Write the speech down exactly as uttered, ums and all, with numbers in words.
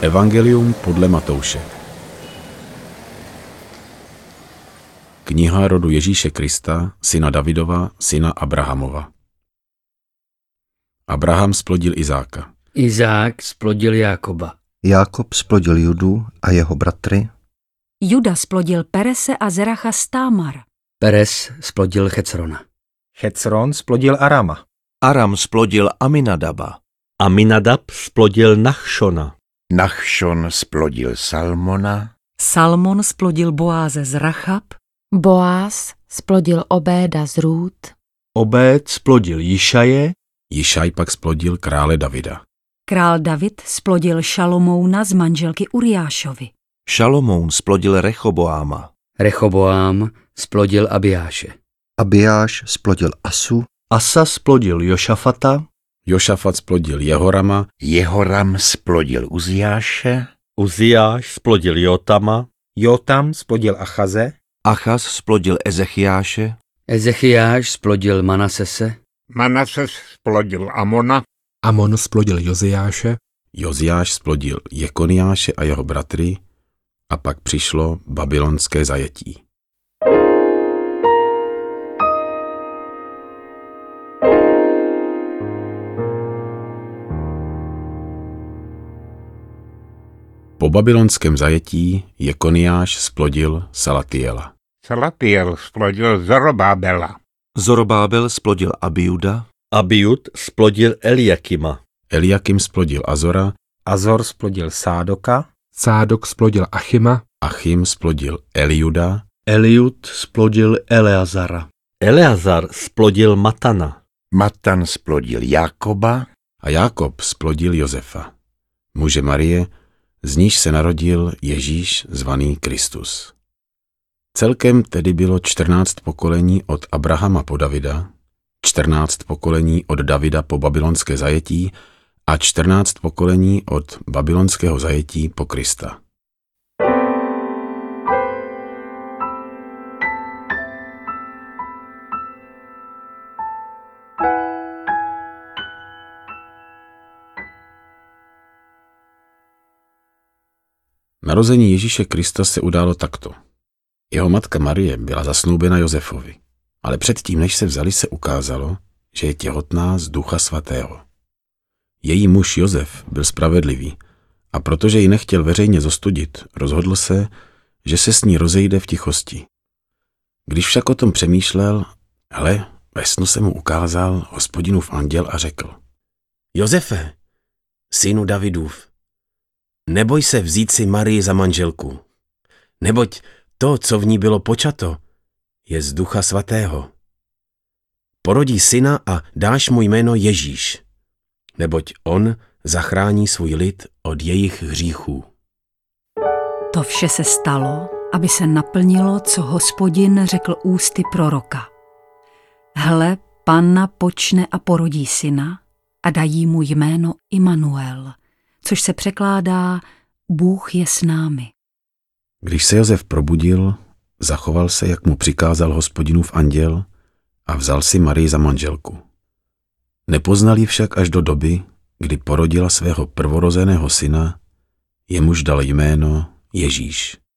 Evangelium podle Matouše. Kniha rodu Ježíše Krista, syna Davidova, syna Abrahamova. Abraham splodil Izáka. Izák splodil Jákoba. Jákob splodil Judu a jeho bratry. Juda splodil Perese a Zeracha z Támar. Peres splodil Checrona. Checron splodil Arama. Aram splodil Aminadaba. Aminadab splodil Nachšona. Nachšon splodil Salmona. Salmon splodil Boáze z Rachab. Boáz splodil Obéda z Rút. Obéd splodil Jišaje. Jišaj pak splodil krále Davida. Král David splodil Šalomouna z manželky Uriášovi. Šalomoun splodil Rechoboáma. Rechoboám splodil Abijáše. Abijáš splodil Asu. Asa splodil Jošafata. Jošafat splodil Jehorama. Jehoram splodil Uziáše. Uziáš splodil Jotama. Jotam splodil Achaze. Achaz splodil Ezechiáše. Ezechiáš splodil Manasese. Manases splodil Amona. Amon splodil Joziáše. Joziáš splodil Jekoniáše a jeho bratry a pak přišlo babylonské zajetí. Po babylonském zajetí Jekoniáš splodil Salatiela. Salatiel splodil Zorobábela. Zorobábel splodil Abiuda. Abiud splodil Eliakima. Eliakim splodil Azora. Azor splodil Sádoka. Sádok splodil Achima. Achim splodil Eliuda. Eliud splodil Eleazara. Eleazar splodil Matana. Matan splodil Jákoba. A Jákob splodil Josefa, muže Marie, z níž se narodil Ježíš zvaný Kristus. Celkem tedy bylo čtrnáct pokolení od Abrahama po Davida, čtrnáct pokolení od Davida po babylonské zajetí a čtrnáct pokolení od babylonského zajetí po Krista. Narození Ježíše Krista se událo takto. Jeho matka Marie byla zasnoubena Josefovi, ale předtím, než se vzali, se ukázalo, že je těhotná z Ducha Svatého. Její muž Josef byl spravedlivý a protože ji nechtěl veřejně zostudit, rozhodl se, že se s ní rozejde v tichosti. Když však o tom přemýšlel, hle, ve snu se mu ukázal Hospodinův anděl a řekl: Josefe, synu Davidův, neboj se vzít si Marii za manželku, neboť to, co v ní bylo počato, je z Ducha Svatého. Porodí syna a dáš mu jméno Ježíš, neboť on zachrání svůj lid od jejich hříchů. To vše se stalo, aby se naplnilo, co Hospodin řekl ústy proroka. Hle, panna počne a porodí syna a dají mu jméno Imanuel, což se překládá Bůh je s námi. Když se Josef probudil, zachoval se, jak mu přikázal Hospodinův anděl a vzal si Marii za manželku. Nepoznal ji však až do doby, kdy porodila svého prvorozeného syna, jemuž dal jméno Ježíš.